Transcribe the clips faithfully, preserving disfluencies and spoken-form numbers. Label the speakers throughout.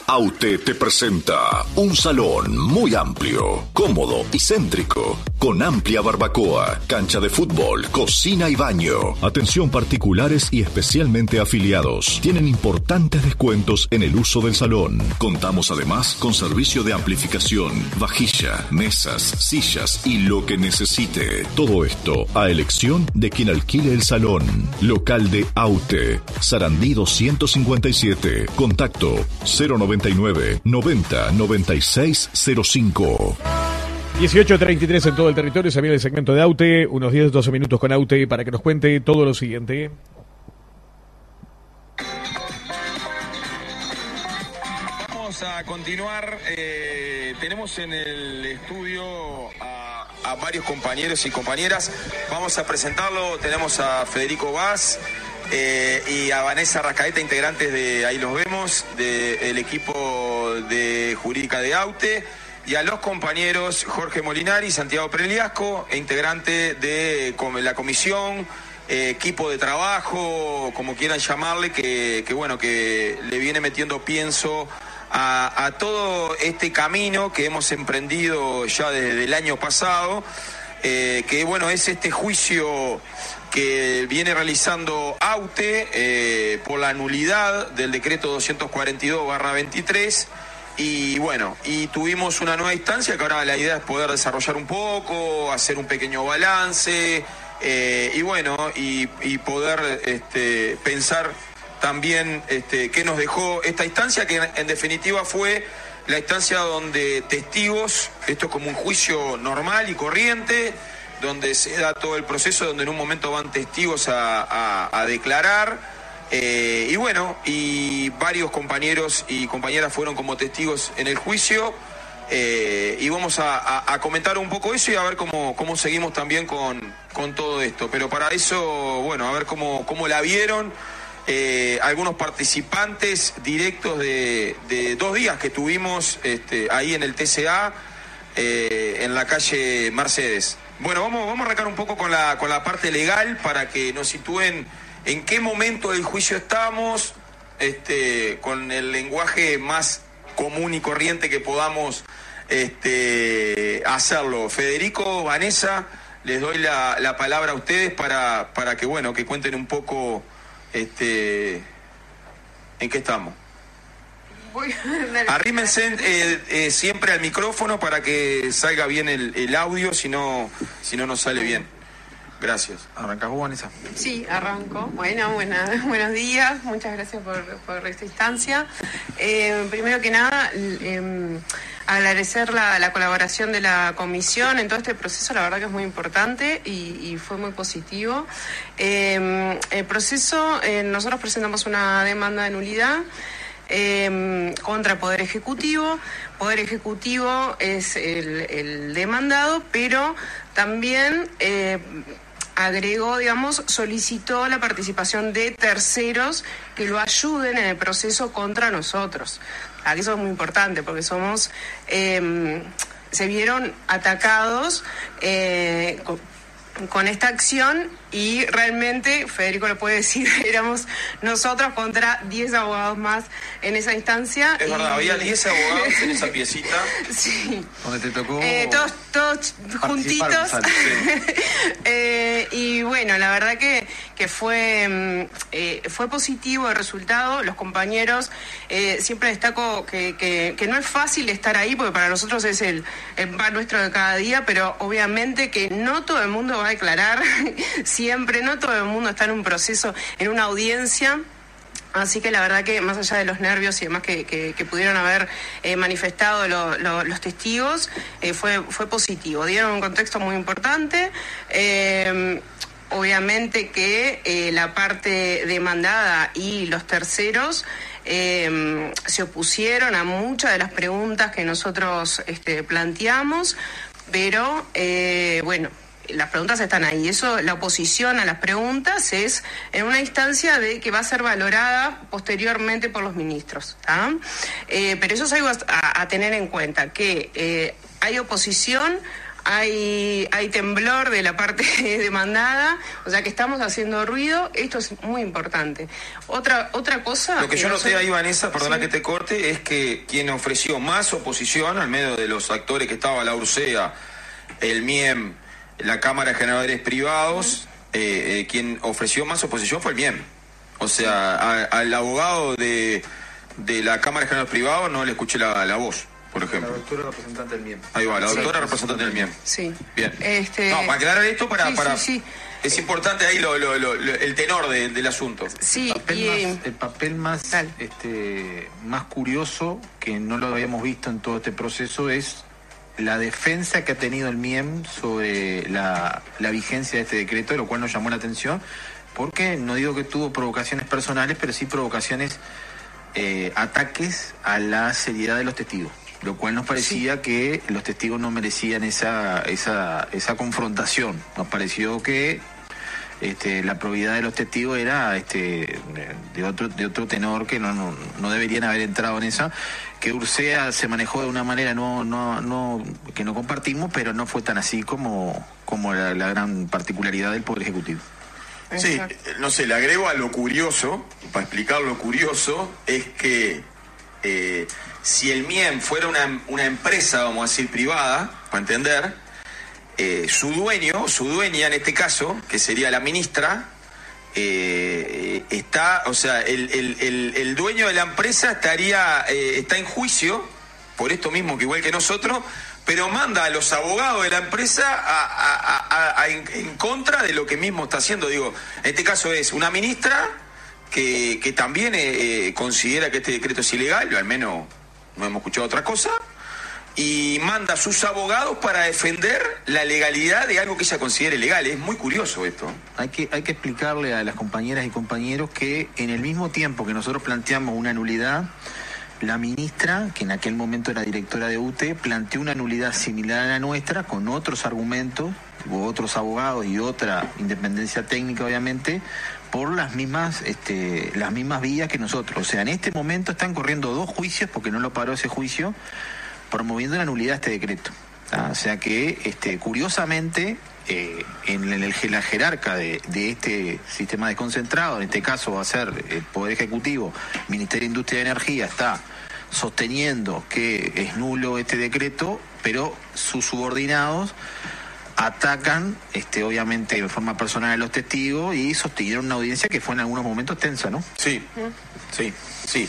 Speaker 1: Aute te presenta un salón muy amplio, cómodo y céntrico, con amplia barbacoa, cancha de fútbol, cocina y baño. Atención particulares y especialmente afiliados. Tienen importantes descuentos en el uso del salón. Contamos además con servicio de amplificación, vajilla, mesas, sillas y lo que necesite. Todo esto a elección de quien alquile el salón. Local de Aute, Sarandí doscientos cincuenta y siete. Contacto cero noventa y nueve, noventa, noventa y seis cero cinco.
Speaker 2: dieciocho treinta y tres en todo el territorio. Se viene el segmento de Aute, unos diez, doce minutos con Aute para que nos cuente todo lo siguiente.
Speaker 3: Vamos a continuar. Eh, tenemos en el estudio a, a varios compañeros y compañeras. Vamos a presentarlo. Tenemos a Federico Vaz eh, y a Vanessa Rascaeta, integrantes de, ahí los vemos, del equipo de jurídica de Aute. Y a los compañeros Jorge Molinari, Santiago Preliasco, integrante de la comisión, eh, equipo de trabajo, como quieran llamarle, que, que bueno, que le viene metiendo pienso a, a todo este camino que hemos emprendido ya desde el año pasado, eh, que bueno, es este juicio que viene realizando Aute eh, por la nulidad del decreto doscientos cuarenta y dos barra veintitrés. Y bueno, y tuvimos una nueva instancia que ahora la idea es poder desarrollar un poco, hacer un pequeño balance, eh, y bueno, y, y poder este, pensar también este, qué nos dejó esta instancia, que en, en definitiva fue la instancia donde testigos, esto es como un juicio normal y corriente, donde se da todo el proceso, donde en un momento van testigos a, a, a declarar. Eh, y bueno, y varios compañeros y compañeras fueron como testigos en el juicio, eh, y vamos a, a, a comentar un poco eso y a ver cómo, cómo seguimos también con, con todo esto. Pero para eso, bueno, a ver cómo, cómo la vieron eh, algunos participantes directos de, de dos días que tuvimos este, ahí en el T C A, eh, en la calle Mercedes. Bueno, vamos, vamos a arrancar un poco con la, con la parte legal para que nos sitúen en qué momento del juicio estamos, este, con el lenguaje más común y corriente que podamos este, hacerlo. Federico, Vanessa, les doy la, la palabra a ustedes para, para que, bueno, que cuenten un poco este, en qué estamos. Arrímense eh, eh, siempre al micrófono para que salga bien el, el audio, si no, si no nos sale bien. Gracias. ¿Arrancás vos, Vanessa?
Speaker 4: Sí, arranco. Bueno, buena, buenos días. Muchas gracias por, por esta instancia. Eh, primero que nada, eh, agradecer la, la colaboración de la comisión en todo este proceso. La verdad que es muy importante y, y fue muy positivo. Eh, el proceso, eh, nosotros presentamos una demanda de nulidad Eh, contra el Poder Ejecutivo. Poder Ejecutivo es el, el demandado, pero también eh, agregó, digamos, solicitó la participación de terceros que lo ayuden en el proceso contra nosotros. Aquí eso es muy importante porque somos, eh, se vieron atacados eh, con, con esta acción. Y realmente, Federico lo puede decir, éramos nosotros contra diez abogados más en esa instancia.
Speaker 3: Es
Speaker 4: y...
Speaker 3: verdad, había diez abogados en esa piecita.
Speaker 4: Sí.
Speaker 3: Donde te tocó...
Speaker 4: Eh, todos, todos juntitos. Sí. eh, y bueno, la verdad que, que fue, eh, fue positivo el resultado. Los compañeros, eh, siempre destaco que, que, que no es fácil estar ahí, porque para nosotros es el, el pan nuestro de cada día, pero obviamente que no todo el mundo va a declarar. Siempre, no todo el mundo está en un proceso, en una audiencia. Así que la verdad que más allá de los nervios y demás que, que, que pudieron haber eh, manifestado lo, lo, los testigos, eh, fue, fue positivo. Dieron un contexto muy importante. Eh, obviamente que eh, la parte demandada y los terceros eh, se opusieron a muchas de las preguntas que nosotros este, planteamos, pero eh, bueno, las preguntas están ahí. Eso, la oposición a las preguntas es en una instancia de que va a ser valorada posteriormente por los ministros, ¿tá? Eh, pero eso es algo a, a tener en cuenta, que eh, hay oposición hay, hay temblor de la parte demandada, o sea que estamos haciendo ruido, esto es muy importante. Otra, otra cosa...
Speaker 3: Lo que, que yo noté ahí, Vanessa, perdona, sí, que te corte, es que quien ofreció más oposición, al medio de los actores que estaba la URCEA, el M I E M, la Cámara de Generadores Privados, uh-huh. eh, eh, quien ofreció más oposición fue el M I E M. O sea, a, al abogado de, de la Cámara de Generadores Privados no le escuché la, la voz, por ejemplo.
Speaker 5: La doctora representante del M I E M.
Speaker 3: Ahí va, la doctora
Speaker 4: sí.
Speaker 3: representante del M I E M.
Speaker 4: Sí.
Speaker 3: Bien.
Speaker 4: Este...
Speaker 3: No, para aclarar esto, para...
Speaker 4: Sí,
Speaker 3: para...
Speaker 4: sí, sí.
Speaker 3: Es importante ahí lo, lo, lo, lo, el tenor de, del asunto.
Speaker 4: Sí,
Speaker 5: el papel
Speaker 4: y,
Speaker 5: más, el papel más, este, más curioso, que no lo habíamos visto en todo este proceso, es la defensa que ha tenido el M I E M sobre la, la vigencia de este decreto, lo cual nos llamó la atención, porque no digo que tuvo provocaciones personales, pero sí provocaciones, eh, ataques a la seriedad de los testigos, lo cual nos parecía sí. que los testigos no merecían esa, esa, esa confrontación. Nos pareció que Este, la probidad de los testigos era este, de otro de otro tenor, que no, no, no deberían haber entrado en esa, que URCEA se manejó de una manera no no no que no compartimos, pero no fue tan así como, como la, la gran particularidad del Poder Ejecutivo.
Speaker 3: Sí, no sé, le agrego a lo curioso, para explicar lo curioso, es que eh, si el M I E M fuera una, una empresa, vamos a decir, privada, para entender, Eh, su dueño, su dueña en este caso, que sería la ministra, eh, está, o sea, el, el, el, el dueño de la empresa estaría, eh, está en juicio, por esto mismo que igual que nosotros, pero manda a los abogados de la empresa a, a, a, a en, en contra de lo que mismo está haciendo. Digo, en este caso es una ministra que, que también eh, considera que este decreto es ilegal, o al menos no hemos escuchado otra cosa, y manda a sus abogados para defender la legalidad de algo que ella considere legal. Es muy curioso esto.
Speaker 5: Hay que, hay que explicarle a las compañeras y compañeros que en el mismo tiempo que nosotros planteamos una nulidad, la ministra, que en aquel momento era directora de U T E, planteó una nulidad similar a la nuestra, con otros argumentos, hubo otros abogados y otra independencia técnica, obviamente, por las mismas este, las mismas vías que nosotros. O sea, en este momento están corriendo dos juicios, porque no lo paró ese juicio, promoviendo la nulidad de este decreto. ¿Ah? O sea que, este, curiosamente, eh, en, el, en la jerarca de, de este sistema desconcentrado, en este caso va a ser el Poder Ejecutivo, Ministerio de Industria y Energía, está sosteniendo que es nulo este decreto, pero sus subordinados atacan, este, obviamente, de forma personal a los testigos, y sostuvieron una audiencia que fue en algunos momentos tensa, ¿no?
Speaker 3: Sí, sí, sí.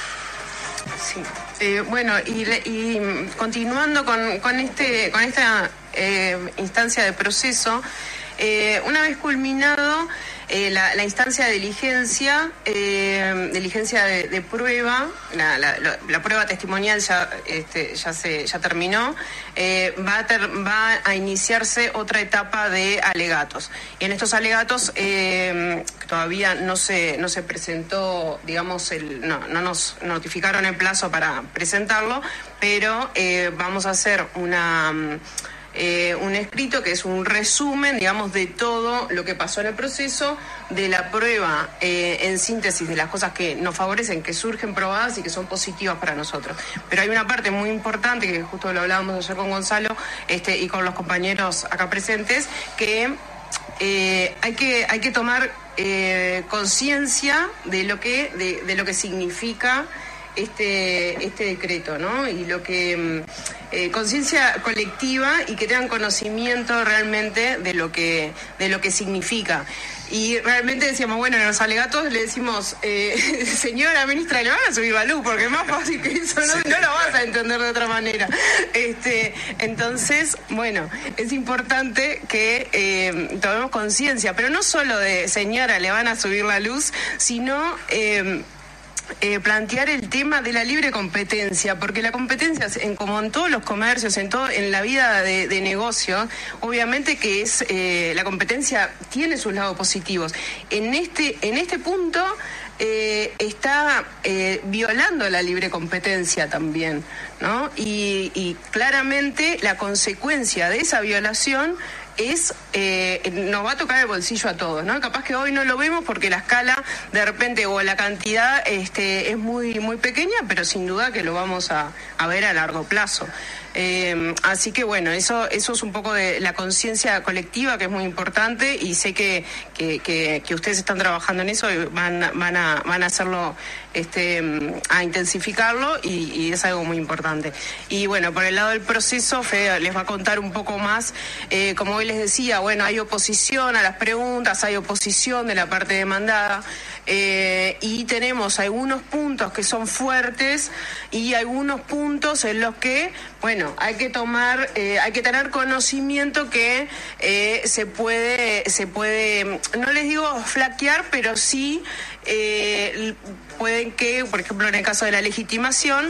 Speaker 4: Sí. Eh, bueno, y, y continuando con, con, este, con esta eh, instancia de proceso, eh, una vez culminado eh, la, la instancia de diligencia, eh, diligencia de, de prueba, la, la, la prueba testimonial ya, este, ya, se, ya terminó, eh, va, a ter, va a iniciarse otra etapa de alegatos. Y en estos alegatos eh, todavía no se, no se presentó, digamos, el, no, no nos notificaron el plazo para presentarlo, pero eh, vamos a hacer una... Eh, un escrito que es un resumen, digamos, de todo lo que pasó en el proceso, de la prueba, eh, en síntesis, de las cosas que nos favorecen, que surgen probadas y que son positivas para nosotros. Pero hay una parte muy importante, que justo lo hablábamos ayer con Gonzalo este, y con los compañeros acá presentes, que eh, hay que hay que tomar eh, conciencia de lo que de, de lo que significa este este decreto, ¿no? Y lo que eh, conciencia colectiva, y que tengan conocimiento realmente de lo que de lo que significa. Y realmente decíamos, bueno, en los alegatos le decimos, eh, señora ministra, le van a subir la luz, porque es más fácil que eso, no, no lo vas a entender de otra manera. Este, entonces, bueno, es importante que eh, tomemos conciencia, pero no solo de, señora, le van a subir la luz, sino... Eh, Eh, plantear el tema de la libre competencia, porque la competencia, en, como en todos los comercios, en todo, en la vida de, de negocio, obviamente que es eh, la competencia tiene sus lados positivos. En este, en este punto eh, está eh, violando la libre competencia también, ¿no? Y, y claramente la consecuencia de esa violación es eh, nos va a tocar el bolsillo a todos, ¿no? Capaz que hoy no lo vemos porque la escala de repente o la cantidad este, es muy muy pequeña, pero sin duda que lo vamos a, a ver a largo plazo. Eh, así que bueno, eso eso es un poco de la conciencia colectiva, que es muy importante, y sé que, que, que, que ustedes están trabajando en eso y van, van, a, van a hacerlo, este, a intensificarlo, y, y es algo muy importante. Y bueno, por el lado del proceso, Fede les va a contar un poco más. Eh, como hoy les decía, bueno, hay oposición a las preguntas, hay oposición de la parte demandada, eh, y tenemos algunos puntos que son fuertes y algunos puntos en los que, bueno, hay que tomar, eh, hay que tener conocimiento que eh, se puede, se puede, no les digo flaquear, pero sí eh, pueden que, por ejemplo, en el caso de la legitimación,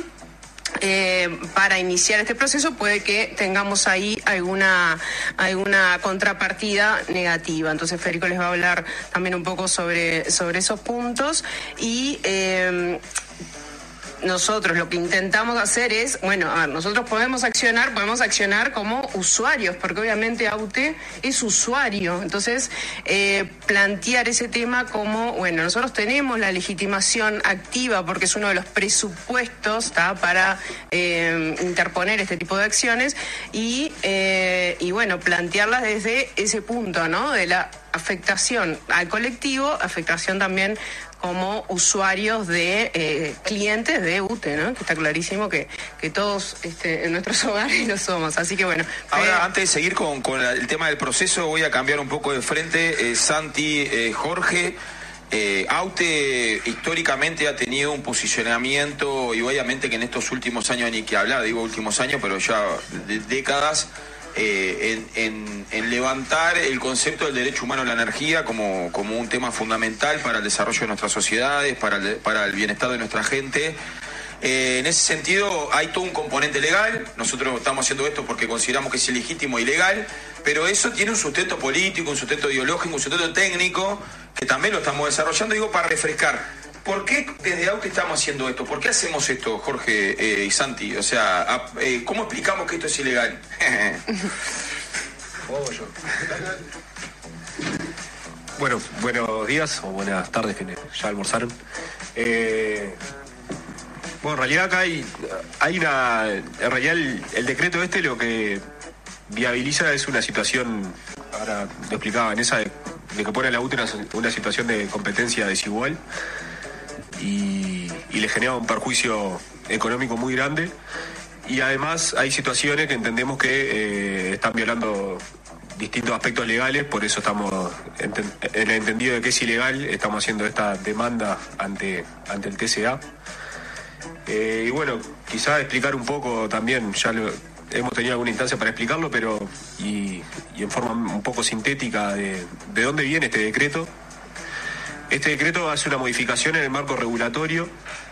Speaker 4: Eh, para iniciar este proceso puede que tengamos ahí alguna alguna contrapartida negativa. Entonces Federico les va a hablar también un poco sobre, sobre esos puntos, y eh, nosotros lo que intentamos hacer es, bueno, a ver, nosotros podemos accionar, podemos accionar como usuarios, porque obviamente AUTE es usuario. Entonces, eh, plantear ese tema como, bueno, nosotros tenemos la legitimación activa porque es uno de los presupuestos, ¿tá?, para eh, interponer este tipo de acciones, y, eh, y bueno, plantearlas desde ese punto, ¿no?, de la afectación al colectivo, afectación también como usuarios de eh, clientes de UTE, ¿no? Que está clarísimo que, que todos este, en nuestros hogares lo somos. Así que bueno.
Speaker 3: Ahora,
Speaker 4: eh,
Speaker 3: antes de seguir con, con el tema del proceso, voy a cambiar un poco de frente. Eh, Santi, eh, Jorge, eh, AUTE históricamente ha tenido un posicionamiento, y obviamente que en estos últimos años, ni que hablar, digo últimos años, pero ya de décadas, Eh, en, en, en levantar el concepto del derecho humano a la energía como, como un tema fundamental para el desarrollo de nuestras sociedades, para el, para el bienestar de nuestra gente. Eh, en ese sentido hay todo un componente legal. Nosotros estamos haciendo esto porque consideramos que es ilegítimo y ilegal, pero eso tiene un sustento político, un sustento ideológico, un sustento técnico, que también lo estamos desarrollando, digo, para refrescar. ¿Por qué desde AUTE estamos haciendo esto? ¿Por qué hacemos esto, Jorge eh, y Santi? O sea, a, eh, ¿cómo explicamos que esto es ilegal?
Speaker 6: Bueno, buenos días o buenas tardes, que ya almorzaron. Eh, bueno, en realidad acá hay, hay una... En realidad el, el decreto este lo que viabiliza es una situación, ahora lo explicaba Vanessa, de, de que pone a la UTE una, una situación de competencia desigual, y, y le genera un perjuicio económico muy grande, y además hay situaciones que entendemos que eh, están violando distintos aspectos legales. Por eso estamos en el entendido de que es ilegal, estamos haciendo esta demanda ante, ante el T C A. Eh, y bueno, quizá explicar un poco también, ya lo, hemos tenido alguna instancia para explicarlo, pero y, y en forma un poco sintética de, de dónde viene este decreto. Este decreto hace una modificación en el marco regulatorio.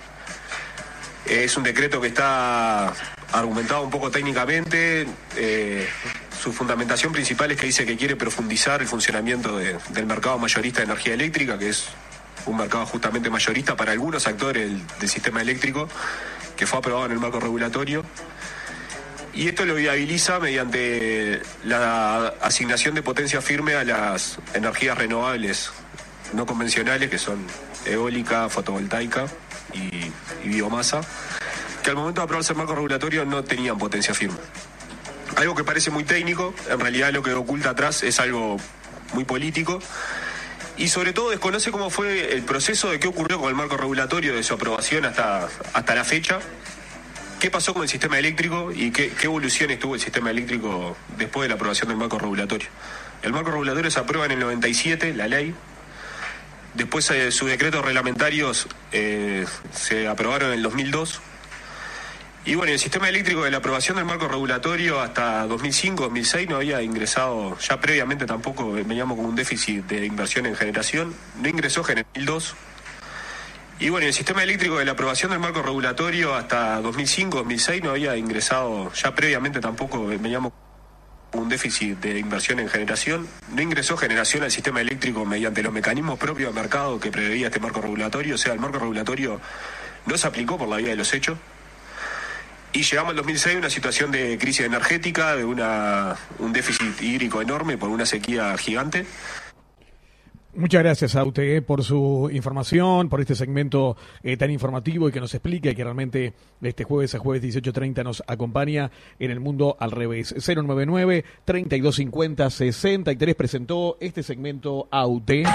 Speaker 6: Es un decreto que está argumentado un poco técnicamente. Eh, su fundamentación principal es que dice que quiere profundizar el funcionamiento de, del mercado mayorista de energía eléctrica, que es un mercado justamente mayorista para algunos actores del, del sistema eléctrico, que fue aprobado en el marco regulatorio. Y esto lo viabiliza mediante la asignación de potencia firme a las energías renovables no convencionales, que son eólica, fotovoltaica y, y biomasa, que al momento de aprobarse el marco regulatorio no tenían potencia firme. Algo que parece muy técnico, en realidad lo que oculta atrás es algo muy político, y sobre todo desconoce cómo fue el proceso de qué ocurrió con el marco regulatorio, de su aprobación hasta, hasta la fecha, qué pasó con el sistema eléctrico y qué, qué evoluciones tuvo el sistema eléctrico después de la aprobación del marco regulatorio. El marco regulatorio se aprueba en el noventa y siete, la ley. Después eh, sus decretos reglamentarios eh, se aprobaron en el dos mil dos. Y bueno, el sistema eléctrico de la aprobación del marco regulatorio hasta dos mil cinco, dos mil seis no había ingresado, ya previamente tampoco veníamos con un déficit de inversión en generación, no ingresó en el dos mil dos. Y bueno, el sistema eléctrico de la aprobación del marco regulatorio hasta dos mil cinco, dos mil seis no había ingresado, ya previamente tampoco veníamos un déficit de inversión en generación, no ingresó generación al sistema eléctrico mediante los mecanismos propios de mercado que preveía este marco regulatorio. O sea, el marco regulatorio no se aplicó por la vía de los hechos, y llegamos al dos mil seis a una situación de crisis energética, de una un déficit hídrico enorme por una sequía gigante.
Speaker 2: Muchas gracias, Aute, eh, por su información, por este segmento eh, tan informativo y que nos explica y que realmente este jueves a jueves dieciocho treinta nos acompaña en el mundo al revés. cero noventa y nueve, treinta y dos cincuenta, sesenta y tres presentó este segmento Aute.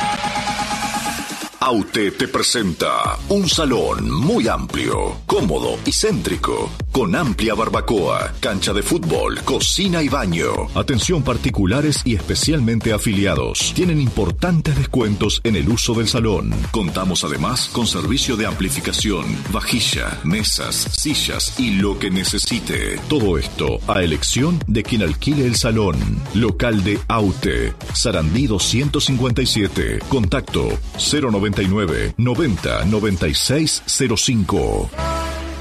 Speaker 1: Aute te presenta un salón muy amplio, cómodo y céntrico, con amplia barbacoa, cancha de fútbol, cocina y baño. Atención particulares y especialmente afiliados. Tienen importantes descuentos en el uso del salón. Contamos además con servicio de amplificación, vajilla, mesas, sillas y lo que necesite. Todo esto a elección de quien alquile el salón. Local de Aute, Sarandí doscientos cincuenta y siete. Contacto cero noventa y nueve, noventa, noventa y seis cero cinco.